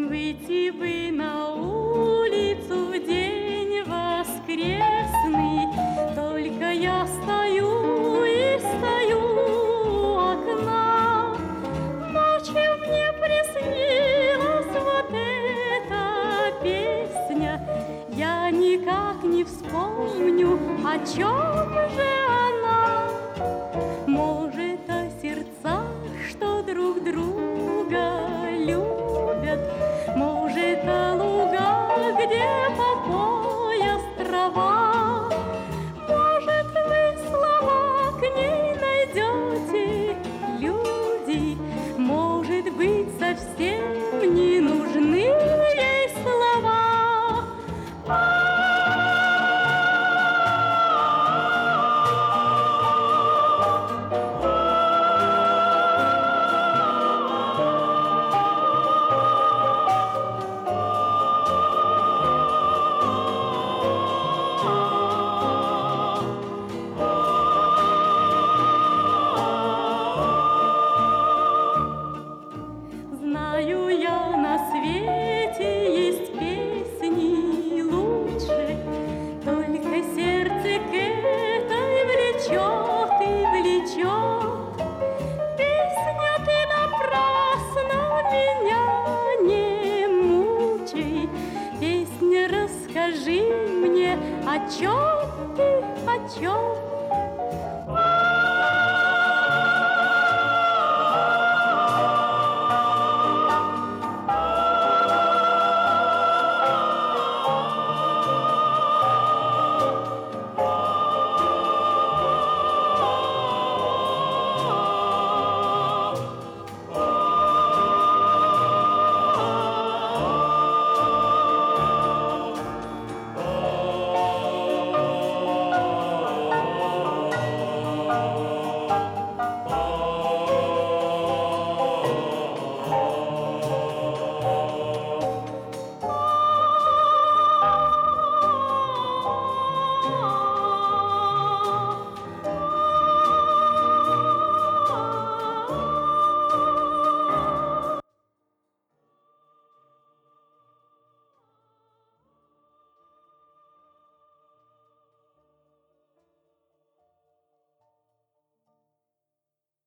Выйти бы на улицу в день воскресный, только я стою и стою у окна. Ночью мне приснилась вот эта песня, я никак не вспомню, о чем же она. Может, о сердцах, что друг друга любят, может, о лугах, где по пояс трава. Может, вы слова к ней найдете, люди, может быть, совсем не нужны ей слова. Знаю я, на свете есть песни лучше, только сердце к этой влечет и влечет. Песня, ты напрасно меня не мучай, песня, расскажи мне, о чем ты, о чем